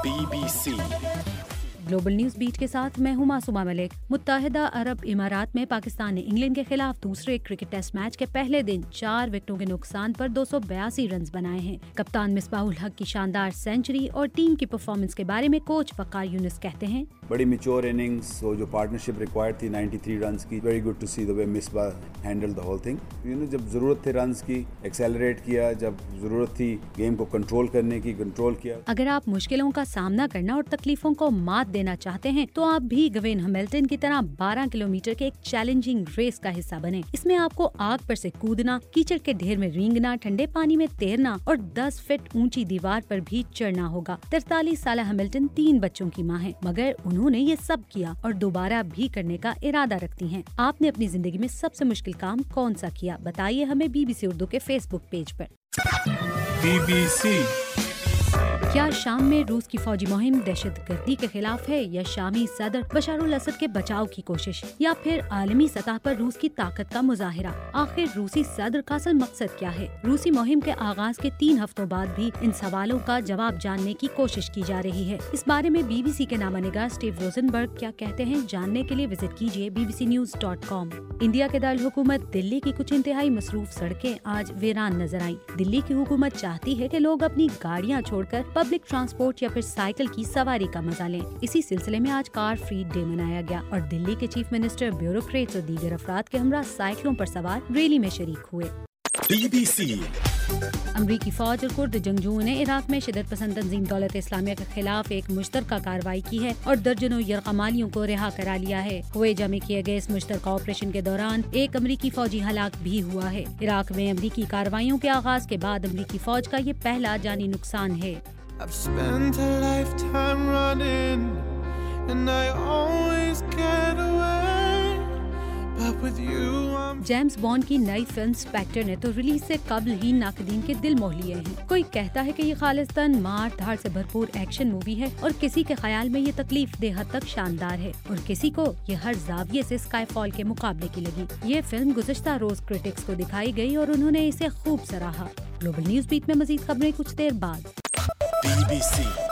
BBC global news beat के साथ मैं हूं मासूमा मलिक। मुत्तहिदा अरब इमारात में पाकिस्तान ने इंग्लैंड के खिलाफ दूसरे क्रिकेट टेस्ट मैच के पहले दिन 4 विकेटों के नुकसान पर 282 रन बनाए हैं। कप्तान मिसबाहुल हक की शानदार सेंचुरी और टीम की परफॉर्मेंस के बारे में कोच वकार यूनुस कहते हैं, बड़ी मैच्योर इनिंग्स, वो जो पार्टनरशिप रिक्वायर्ड थी 93 रन्स की, very good to see the way Misbah handle the whole thing. जब जरूरत थे रन्स की एक्सेलरेट किया, जब जरूरत थी गेम को कंट्रोल करने की कंट्रोल किया। अगर आप मुश्किलों का सामना करना और तकलीफों को मात देना चाहते हैं तो आप भी गवेन हैमिल्टन की तरह 12 किलोमीटर के एक चैलेंजिंग रेस का हिस्सा बने। इसमें आपको आग पर से कूदना, कीचड़ के ढेर में रेंगना, ठंडे पानी में तैरना और 10 फीट ऊंची दीवार पर भी चढ़ना होगा। 43 साल हैमिल्टन 3 बच्चों की मां है, मगर उन्होंने ये सब किया और दोबारा भी करने का इरादा रखती हैं। आपने अपनी जिंदगी में सबसे मुश्किल काम कौन सा किया? बताइए हमें BBC उर्दू के फेसबुक पेज पर। BBC क्या शाम में रूस की फौजी मुहिम दहशतगर्दी के खिलाफ है, या शामी सदर बशारुल असद के बचाव की कोशिश, या फिर आलमी सतह पर रूस की ताकत का मुजाहिरा? आखिर रूसी सदर का असल मकसद क्या है? रूसी मुहिम के आगाज के 3 हफ्तों बाद भी इन सवालों का जवाब जानने की कोशिश की जा रही है। इस बारे में BBC के नामानिगार स्टीव रोजनबर्ग क्या कहते हैं, जानने के लिए विजिट कीजिए bbcnews.com। इंडिया के दारुल-हुकूमत दिल्ली की कुछ इंतहाई मसरूफ सड़कें आज वीरान नजर आईं। दिल्ली की हुकूमत चाहती है कि लोग अपनी गाड़ियां छोड़कर पब्लिक ट्रांसपोर्ट या फिर साइकिल की सवारी का मजा लें। इसी सिलसिले में आज कार फ्री डे मनाया गया और दिल्ली के चीफ मिनिस्टर, ब्यूरोक्रेट्स और दीगर अफराद के हमरा साइकिलों पर सवार रैली में शरीक हुए। BBC अमरीकी फौज और कुर्द जंगजुओं ने इराक में शिदत पसंद तंजीम दौलत इस्लामिया के खिलाफ एक मुश्तरका कार्रवाई की है और दर्जनों यरगमालियों को रिहा करा लिया है। हुएजा में किए गए इस मुश्तरका ऑपरेशन के दौरान एक अमरीकी फौजी हलाक भी हुआ है। इराक में अमरीकी कार्रवाइयों के आगाज के बाद अमरीकी फौज का ये पहला जानी नुकसान है। I've spent a lifetime running and I always get away, but with you I'm James Bond की नई फिल्म स्पेक्टर ने तो रिलीज से कबल ही नाकदीन के दिल मोह लिए हैं। कोई कहता है कि ये खालिस्तान मार धाड़ से भरपूर एक्शन मूवी है और किसी के ख्याल में ये तकलीफ दे हद तक शानदार है और किसी को ये हर जाविये से स्काईफॉल के मुकाबले की लगी। ये फिल्म गुज़िश्ता रोज क्रिटिक्स को दिखाई गई और उन्होंने इसे खूब सराहा। ग्लोबल न्यूज बीट में मजीद खबरें कुछ देर बाद। BBC